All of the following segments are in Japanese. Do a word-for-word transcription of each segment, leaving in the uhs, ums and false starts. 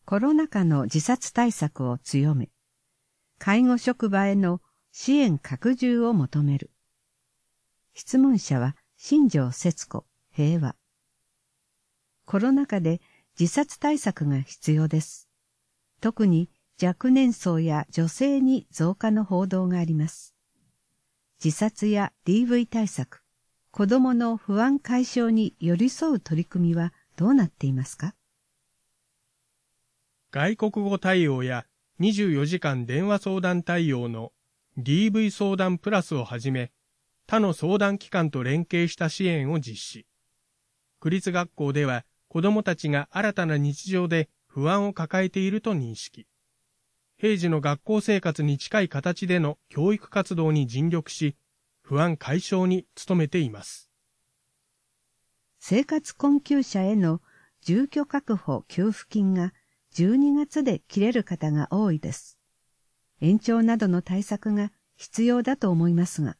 コロナ禍の自殺対策を強め、介護職場への支援拡充を求める。質問者は新庄節子、平和。コロナ禍で自殺対策が必要です。特に若年層や女性に増加の報道があります。自殺や ディーブイ 対策、子どもの不安解消に寄り添う取り組みはどうなっていますか？ 外国語対応やにじゅうよじかん電話相談対応の ディーブイ 相談プラスをはじめ、他の相談機関と連携した支援を実施。区立学校では子どもたちが新たな日常で不安を抱えていると認識。平時の学校生活に近い形での教育活動に尽力し、不安解消に努めています。 生活困窮者への住居確保給付金がじゅうにがつで切れる方が多いです。延長などの対策が必要だと思いますが。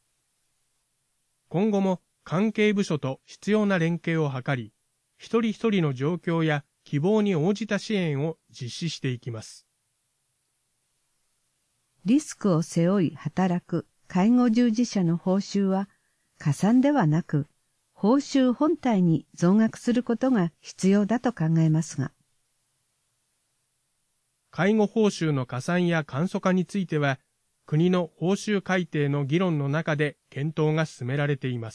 今後も関係部署と必要な連携を図り、一人一人の状況や希望に応じた支援を実施していきます。 リスクを背負い働く介護従事者の報酬は加算ではなく報酬本体に増額することが必要だと考えますが。 介護報酬の加算や簡素化については、国の報酬改定の議論の中で検討が進められています。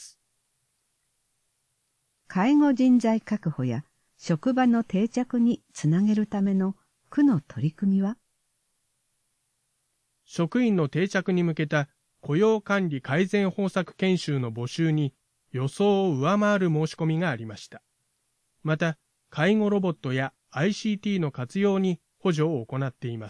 介護人材確保や職場の定着につなげるための区の取り組みは？ 職員の定着に向けた雇用管理改善方策研修の募集に予想を上回る申し込みがありました。また、介護ロボットや アイシーティー の活用に補助を行っています。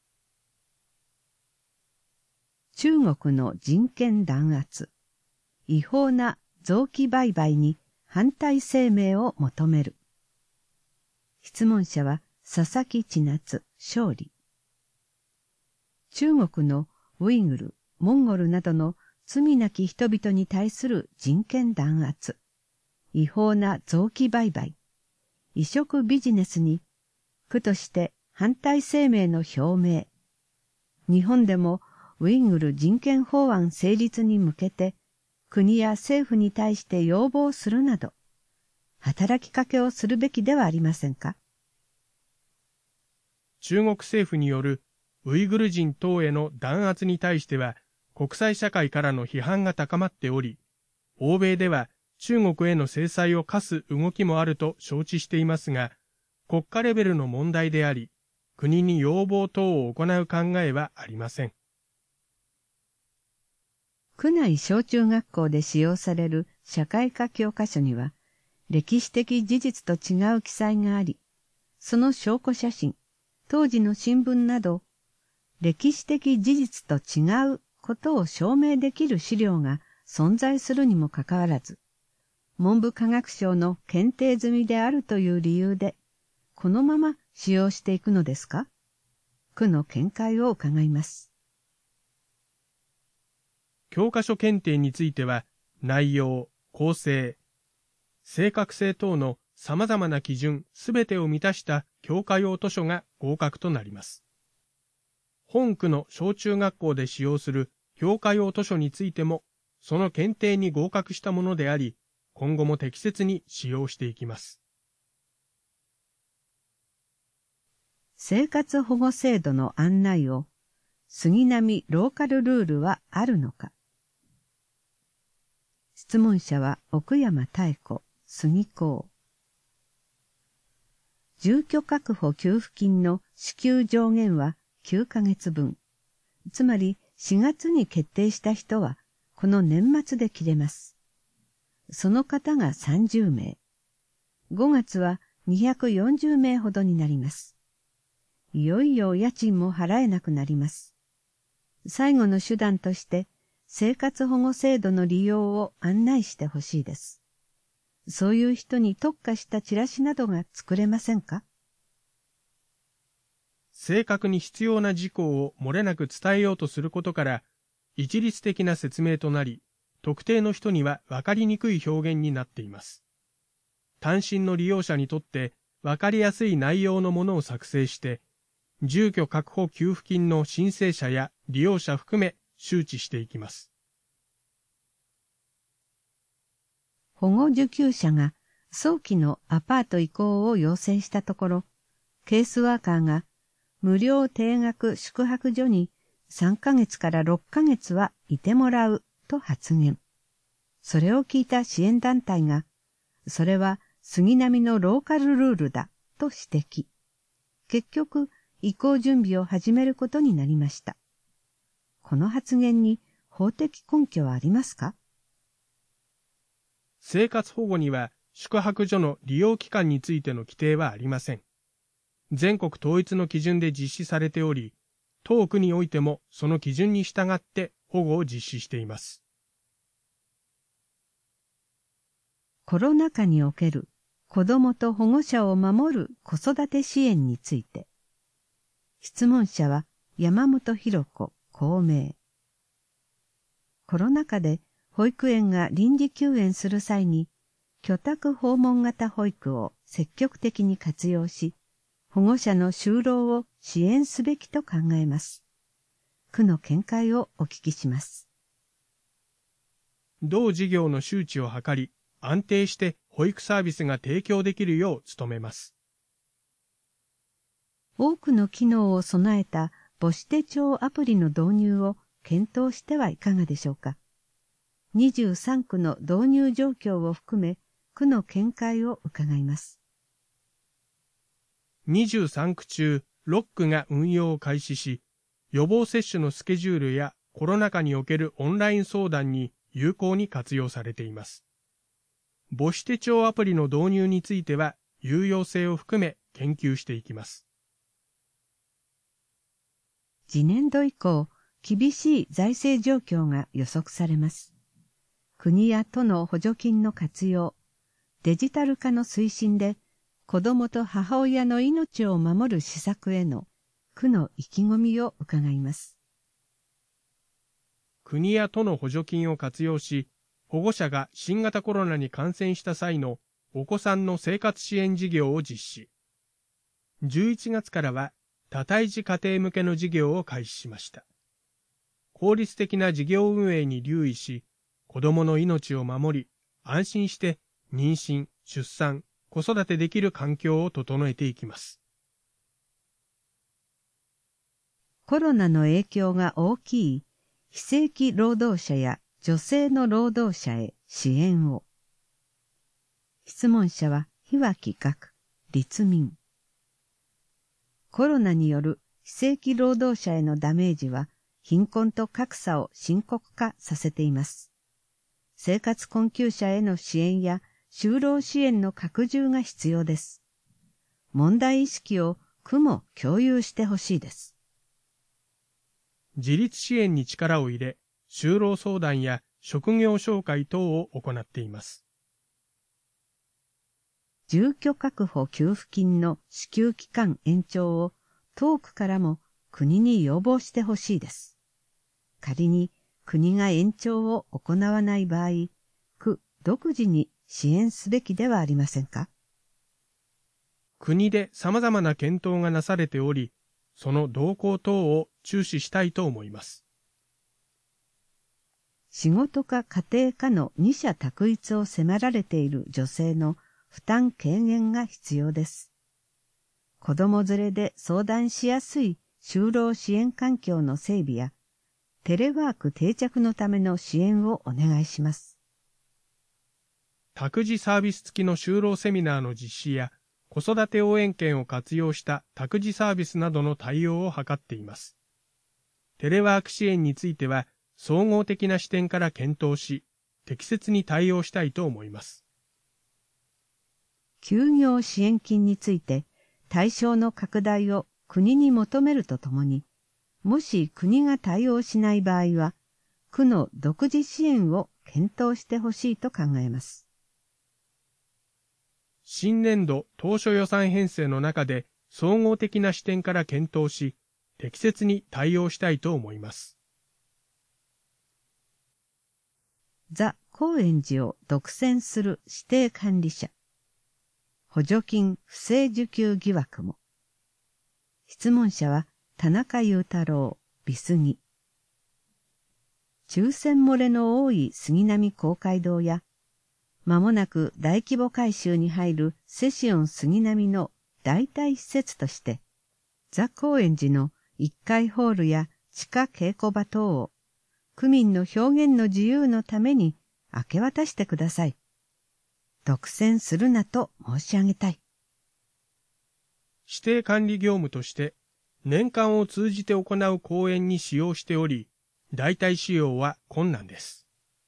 中国の人権弾圧、違法な臓器売買に反対声明を求める。質問者は佐々木千夏、勝利。中国のウイグル、モンゴルなどの罪なき人々に対する人権弾圧、違法な臓器売買、移植ビジネスに区として反対声明の表明。日本でもウイグル人権法案成立に向けて国や政府に対して要望するなど働きかけをするべきではありませんか？ 中国政府によるウイグル人等への弾圧に対しては国際社会からの批判が高まっており、欧米では中国への制裁を科す動きもあると承知していますが、国家レベルの問題であり、国に要望等を行う考えはありません。 区内小中学校で使用される社会科教科書には、歴史的事実と違う記載があり、その証拠写真、当時の新聞など、歴史的事実と違うことを証明できる資料が存在するにもかかわらず、文部科学省の検定済みであるという理由で、このまま使用していくのですか？区の見解を伺います。 教科書検定については、内容、構成、正確性等の様々な基準すべてを満たした教科用図書が合格となります。本区の小中学校で使用する教科用図書についても、その検定に合格したものであり、今後も適切に使用していきます。 生活保護制度の案内を杉並ローカルルールはあるのか。質問者は奥山妙子、杉高。住居確保給付金の支給上限はきゅうかげつぶん。つまりしがつに決定した人はこの年末で切れます。その方がさんじゅうめい。ごがつはにひゃくよんじゅうめいほどになります。いよいよ家賃も払えなくなります。最後の手段として生活保護制度の利用を案内してほしいです。そういう人に特化したチラシなどが作れませんか？ 正確に必要な事項を漏れなく伝えようとすることから、一律的な説明となり、特定の人には分かりにくい表現になっています。単身の利用者にとって、 わかりやすい内容のものを作成して、住居確保給付金の申請者や利用者含め周知していきます。 保護受給者が早期のアパート移行を要請したところ、ケースワーカーが無料定額宿泊所にさんかげつからろっかげつはいてもらうと発言。それを聞いた支援団体が、それは杉並のローカルルールだと指摘。結局、移行準備を始めることになりました。この発言に法的根拠はありますか？ 生活保護には宿泊所の利用期間についての規定はありません。全国統一の基準で実施されており、当区においてもその基準に従って保護を実施しています。 コロナ禍における子どもと保護者を守る子育て支援について、質問者は山本博子、公明。コロナ禍で保育園が臨時休園する際に、居宅訪問型保育を積極的に活用し、保護者の就労を支援すべきと考えます。区の見解をお聞きします。 同事業の周知を図り、安定して保育サービスが提供できるよう努めます。 多くの機能を備えた母子手帳アプリの導入を検討してはいかがでしょうか。にじゅうさんくの導入状況を含め、区の見解を伺います。 にじゅうさんく中ろっくが運用を開始し、予防接種のスケジュールやコロナ禍におけるオンライン相談に有効に活用されています。母子手帳アプリの導入については、有用性を含め研究していきます。 次年度以降、厳しい財政状況が予測されます。国や都の補助金の活用、デジタル化の推進で、子どもと母親の命を守る施策への区の意気込みを伺います。 国や都の補助金を活用し、保護者が新型コロナに感染した際のお子さんの生活支援事業を実施。じゅういちがつからは多胎児家庭向けの事業を開始しました。効率的な事業運営に留意し、子どもの命を守り、安心して妊娠、出産、子育てできる環境を整えていきます。 コロナの影響が大きい非正規労働者や女性の労働者へ支援を。質問者は日脇学、立民。コロナによる非正規労働者へのダメージは貧困と格差を深刻化させています。生活困窮者への支援や就労支援の拡充が必要です。問題意識を区も共有してほしいです。 自立支援に力を入れ、就労相談や職業紹介等を行っています。 住居確保給付金の支給期間延長を当区からも国に要望してほしいです。仮に国が延長を行わない場合、区独自に支援すべきではありませんか？ 国で様々な検討がなされており、その動向等を注視したいと思います。 仕事か家庭かの二者択一を迫られている女性の負担軽減が必要です。子供連れで相談しやすい就労支援環境の整備や、テレワーク定着のための支援をお願いします。 託児サービス付きの就労セミナーの実施や、子育て応援券を活用した託児サービスなどの対応を図っています。テレワーク支援については、総合的な視点から検討し、適切に対応したいと思います。 休業支援金について、対象の拡大を国に求めるとともに、もし国が対応しない場合は、区の独自支援を検討してほしいと考えます。 新年度当初予算編成の中で総合的な視点から検討し、適切に対応したいと思います。ザ・高円寺を独占する指定管理者。 補助金不正受給疑惑も。質問者は田中裕太郎、美杉。抽選漏れの多い杉並公会堂や、間もなく大規模改修に入るセシオン杉並の代替施設として、ザ・高円寺のいっかいホールや地下稽古場等を、区民の表現の自由のために明け渡してください。独占するなと申し上げたい。 指定管理業務として、年間を通じて行う公演に使用しており、代替使用は困難です。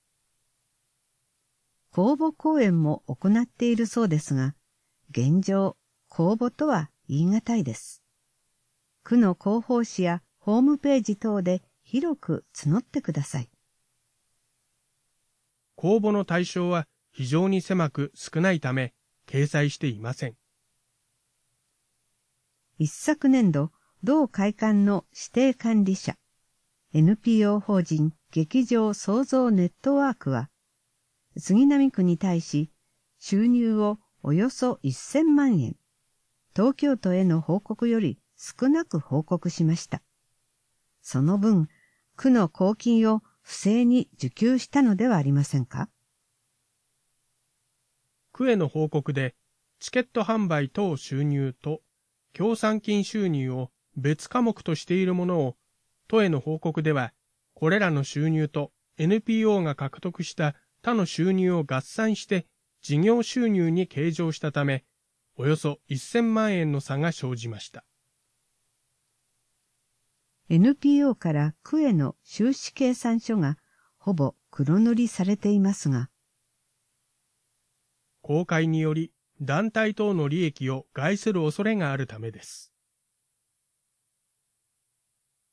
公募公演も行っているそうですが、現状、公募とは言い難いです。区の広報誌やホームページ等で広く募ってください。 公募の対象は非常に狭く少ないため、掲載していません。 一昨年度、同会館の指定管理者、エヌピーオー 法人劇場創造ネットワークは、杉並区に対し収入をおよそせんまんえん、東京都への報告より少なく報告しました。その分、区の公金を不正に受給したのではありませんか？ 区への報告で、チケット販売等収入と協賛金収入を別科目としているものを、都への報告では、これらの収入と エヌピーオー が獲得した他の収入を合算して事業収入に計上したため、およそせんまんえんの差が生じました。 エヌピーオー から区への収支計算書がほぼ黒塗りされていますが、 公開により団体等の利益を害する恐れがあるためです。